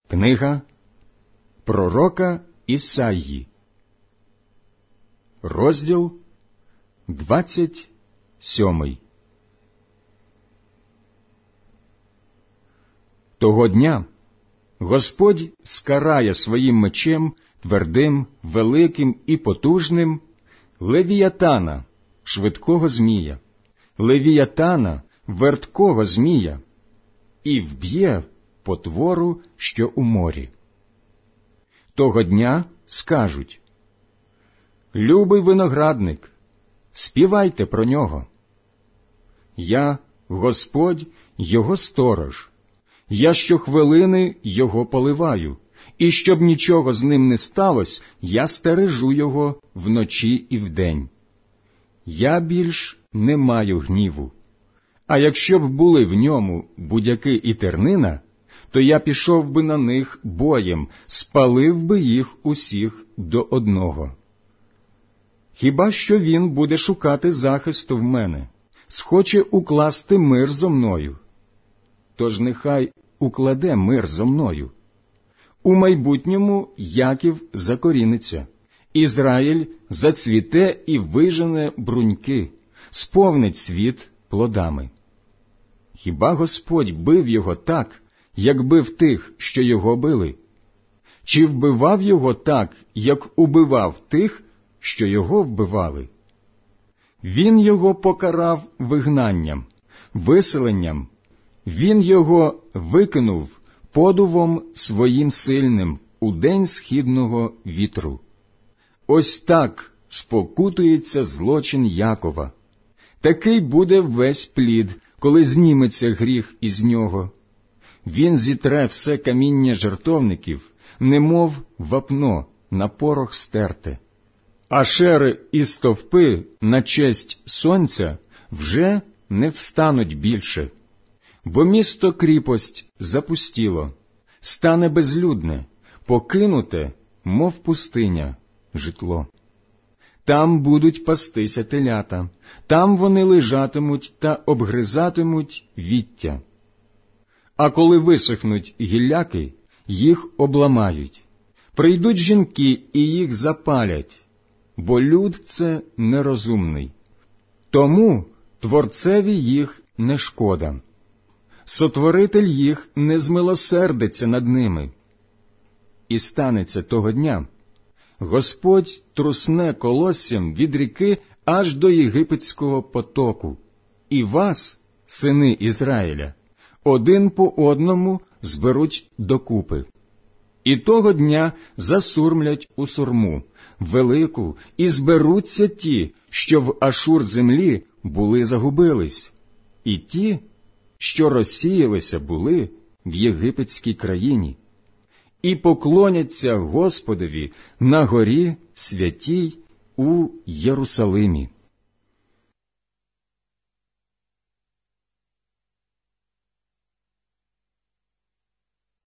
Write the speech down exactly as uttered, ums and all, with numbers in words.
Книга пророка Ісаї, розділ двадцять сьомий. Того дня Господь скарає своїм мечем, твердим, великим і потужним, Левіятана, швидкого змія, Левіятана, верткого змія, і вб'є потвору, що у морі. Того дня скажуть: «Любий виноградник, співайте про нього. Я, Господь, його сторож, я щохвилини його поливаю, і щоб нічого з ним не сталося, я стережу його вночі і вдень. Я більш не маю гніву. А якщо б були в ньому будяки і тернина, то я пішов би на них боєм, спалив би їх усіх до одного. Хіба що він буде шукати захисту в мене, схоче укласти мир зо мною? Тож нехай укладе мир зо мною. У майбутньому Яків закоріниться, Ізраїль зацвіте і вижене бруньки, сповнить світ плодами. Хіба Господь бив його так, як бив тих, що його били? Чи вбивав його так, як убивав тих, що його вбивали? Він його покарав вигнанням, виселенням. Він його викинув подувом своїм сильним у день східного вітру. Ось так спокутується злочин Якова. Такий буде весь плід, коли зніметься гріх із нього. Він зітре все каміння жертовників, немов вапно на порох стерте. Ашери і стовпи на честь сонця вже не встануть більше. Бо місто кріпость запустіло, стане безлюдне, покинуте, мов пустиня, житло. Там будуть пастися телята, там вони лежатимуть та обгризатимуть віття. А коли висохнуть гілляки, їх обламають. Прийдуть жінки і їх запалять, бо люд це нерозумний. Тому Творцеві їх не шкода. Сотворитель їх не змилосердиться над ними. І станеться того дня: Господь трусне колоссям від ріки аж до єгипетського потоку, і вас, сини Ізраїля, один по одному зберуть докупи. І того дня засурмлять у сурму велику, і зберуться ті, що в Ашур землі були загубились, і ті, що розсіялися були в єгипетській країні, і поклоняться Господові на горі святій у Єрусалимі.